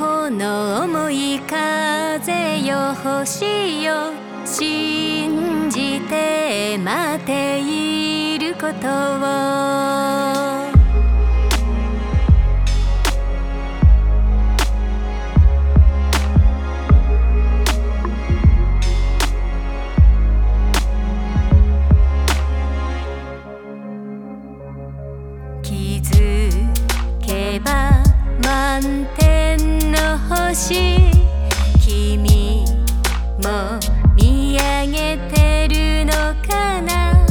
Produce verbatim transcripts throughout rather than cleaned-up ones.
この想い風よ星よ信じて待っていることを気づけば満天の星君も見上げてるのかな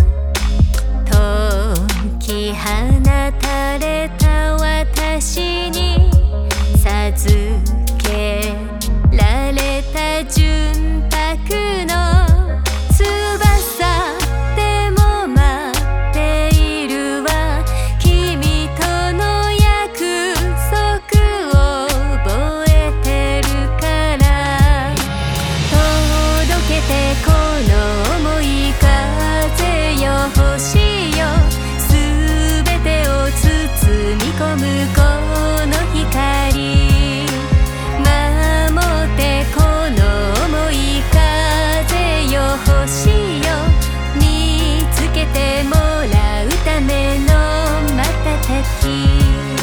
解き放たれた私に授けられた純白の翼でも待っているわ君との約束を覚えてるから届けてこの想い風よ星よすべてを包み込むこの光守ってこの想い風よ星よ見つけてもらうための瞬き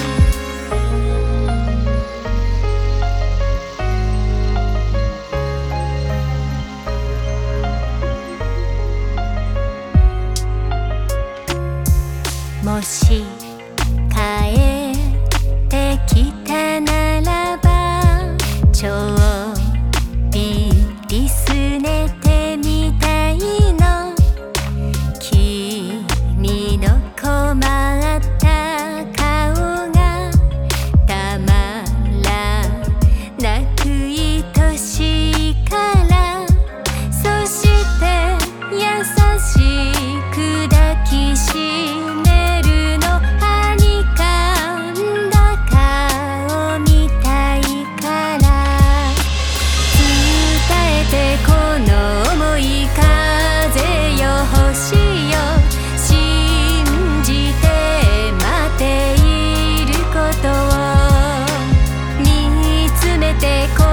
もし帰ってきたならばちょびりすねてみたいの君の困った顔がたまらなく愛しいからそして優しく抱きしめてこ